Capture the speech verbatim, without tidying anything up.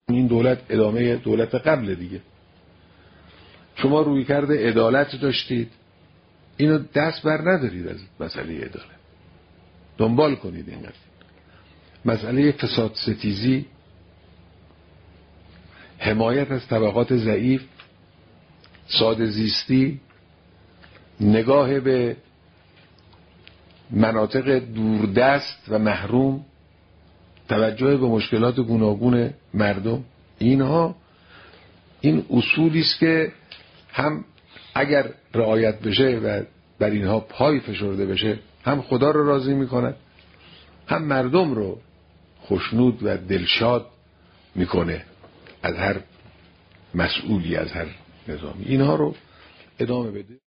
این دولت ادامه دولت قبل دیگه. شما روی کرده عدالت داشتید، اینو دست بر ندارید از مسئله عدالت، دنبال کنید این قضیه. مسئله فساد ستیزی، حمایت از طبقات ضعیف، ساده زیستی، نگاه به مناطق دوردست و محروم، توجه به مشکلات گوناگون مردم، اینها این اصولی است که هم اگر رعایت بشه و بر اینها پای فشرده بشه هم خدا رو راضی میکنه، هم مردم رو خوشنود و دلشاد میکنه از هر مسئولی، از هر نظامی. اینها رو ادامه بده.